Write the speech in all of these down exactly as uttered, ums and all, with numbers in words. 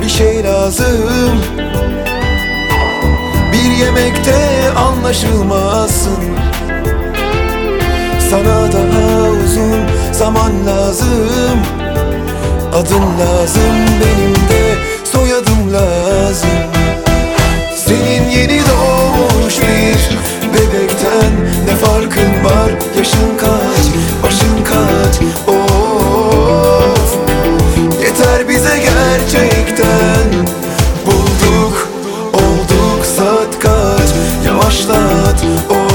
bir şey lazım. Bir yemekte anlaşılmazsın. Sana daha uzun zaman lazım. Adın lazım, benim de soyadım lazım. Senin yeni doğmuş bir bebekten ne farkın var? Yaşın kaç, başın kaç? Of, yeter bize gerçekten. Bulduk, olduk, saat kaç? Yavaşlat,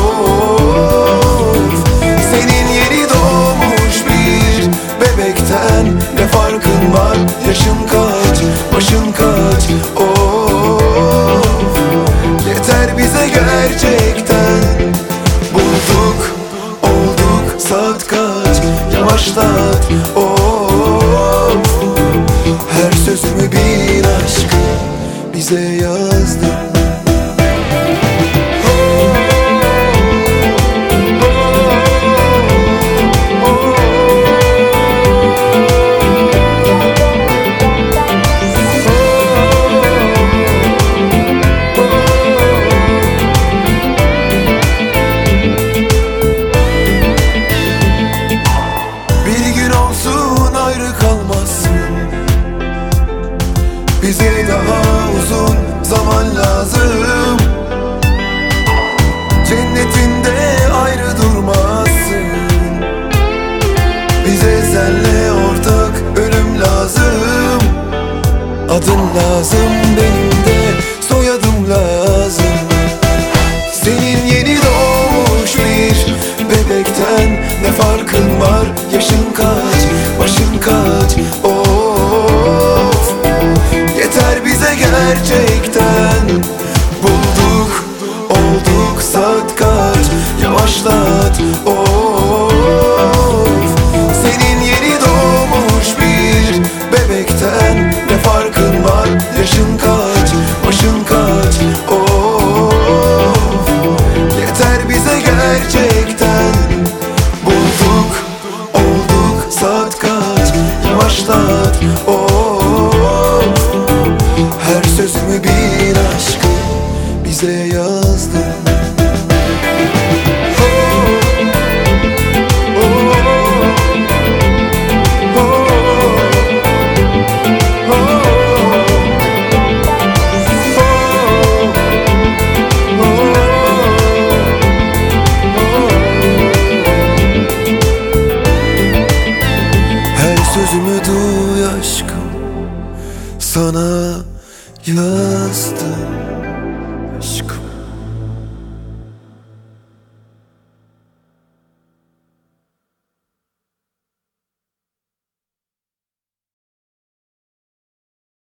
of. Senin yeni doğmuş bir bebekten ne farkın var? Yaşın kaç, başın kaç? Of, yeter bize gerçekten. Bulduk, olduk, saat kaç? Yavaşlat, of. Her sözümü bir aşk bize yazdım. Bize daha uzun zaman lazım. Cennetinde ayrı durmazsın. Bize senle ortak ölüm lazım. Adın lazım, benim de soyadım lazım. Senin yeni doğmuş bir bebekten ne farkın var? Yaşın kaç, başın kaç? Of, yeter bize gerçekten. Bulduk, olduk, saat kaç? Yavaşlat, of. Senin yeni doğmuş bir bebekten ne farkın var? Yaşın kaç, başın kaç? Of, yeter bize gerçekten. Bulduk, olduk, saat kaç? Yavaşlat, of. Her sözümü bir aşk bize yazdım. Sözümü duy aşkım, sana yazdım.